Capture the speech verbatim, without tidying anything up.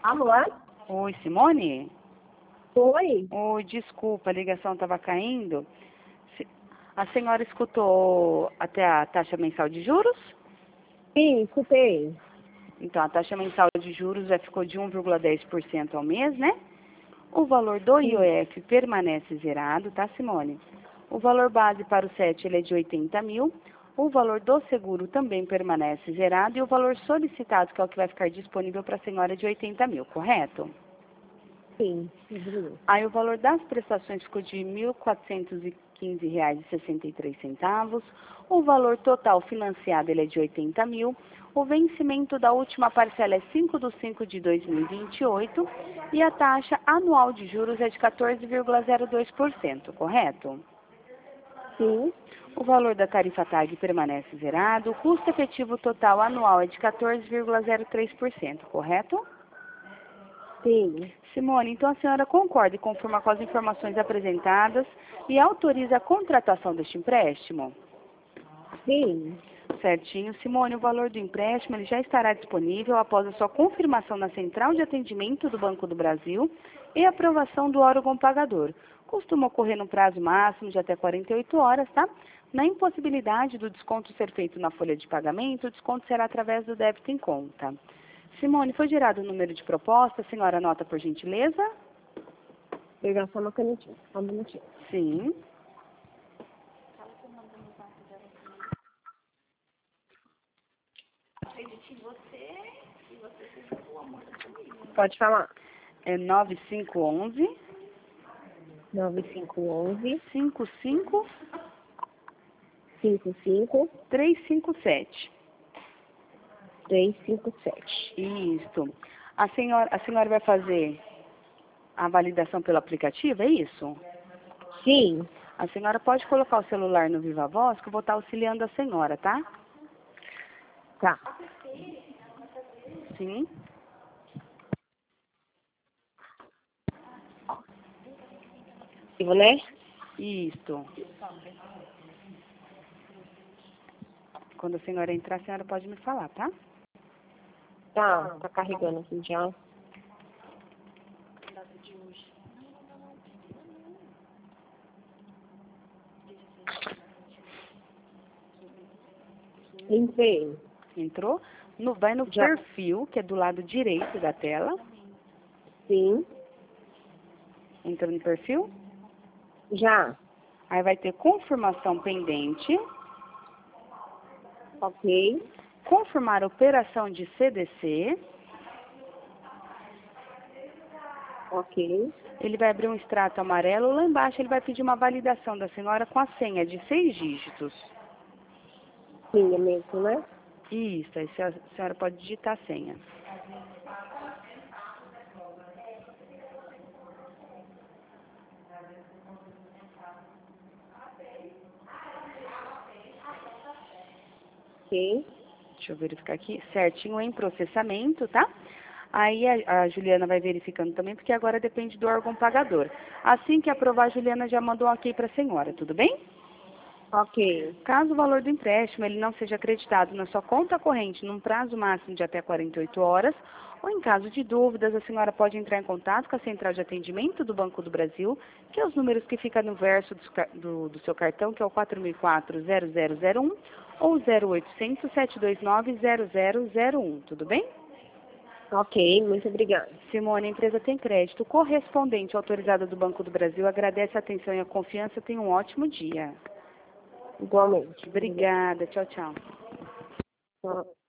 Alô? Oi, Simone? Oi? Oi, desculpa, a ligação estava caindo. Se- A senhora escutou até a taxa mensal de juros? Sim, escutei. Então, a taxa mensal de juros já ficou de um vírgula dez por cento ao mês, né? O valor do I O Sim. F permanece zerado, tá, Simone? O valor base para o S E T ele é de oitenta mil. O valor do seguro também permanece zerado e o valor solicitado, que é o que vai ficar disponível para a senhora, é de oitenta mil, correto? Sim. Uhum. Aí o valor das prestações ficou de mil quatrocentos e quinze reais e sessenta e três centavos. O valor total financiado ele é de oitenta mil. O vencimento da última parcela é cinco de cinco de dois mil e vinte e oito e a taxa anual de juros é de quatorze vírgula zero dois por cento, correto? Sim. O valor da tarifa TAG permanece zerado. O custo efetivo total anual é de quatorze vírgula zero três por cento, correto? Sim. Simone, então a senhora concorda e confirma com as informações apresentadas e autoriza a contratação deste empréstimo? Sim. Certinho. Simone, o valor do empréstimo ele já estará disponível após a sua confirmação na Central de Atendimento do Banco do Brasil e aprovação do órgão pagador. Costuma ocorrer no prazo máximo de até quarenta e oito horas, tá? Na impossibilidade do desconto ser feito na folha de pagamento, o desconto será através do débito em conta. Simone, foi gerado o número de proposta, a senhora anota por gentileza? Pegar só uma canetinha. Só um minutinho. Sim. Pode falar. É nove cinco um um, nove cinco um um, cinco cinco cinco cinco, três cinco sete. três cinco sete. Isso. A senhora, a senhora vai fazer a validação pelo aplicativo, é isso? Sim. A senhora pode colocar o celular no Viva Voz, que eu vou estar auxiliando a senhora, tá? Tá. Sim. Vivo, né? Isso. Quando a senhora entrar, a senhora pode me falar, tá? Tá. Tá carregando aqui já. Entrei. Entrou? No, vai no Já. perfil, que é do lado direito da tela. Sim. Entrou no perfil. Já. Aí vai ter confirmação pendente. Ok. Confirmar a operação de C D C. Ok. Ele vai abrir um extrato amarelo. Lá embaixo ele vai pedir uma validação da senhora com a senha de seis dígitos. Sim, é mesmo, né? Isso, aí a senhora pode digitar a senha. Ok. Deixa eu verificar aqui. Certinho em processamento, tá? Aí a, a Juliana vai verificando também, porque agora depende do órgão pagador. Assim que aprovar, a Juliana já mandou um ok para a senhora, tudo bem? Ok. Caso o valor do empréstimo ele não seja acreditado na sua conta corrente num prazo máximo de até quarenta e oito horas, ou em caso de dúvidas, a senhora pode entrar em contato com a Central de Atendimento do Banco do Brasil, que é os números que ficam no verso do, do, do seu cartão, que é o quatro mil e quatro, zero zero zero um, ou zero oitocentos, sete dois nove, zero zero zero um, tudo bem? Ok, muito obrigada. Simone, a empresa tem crédito correspondente autorizada do Banco do Brasil. Agradece a atenção e a confiança. Tenha um ótimo dia. Igualmente. Obrigada. Tchau, tchau. Obrigada.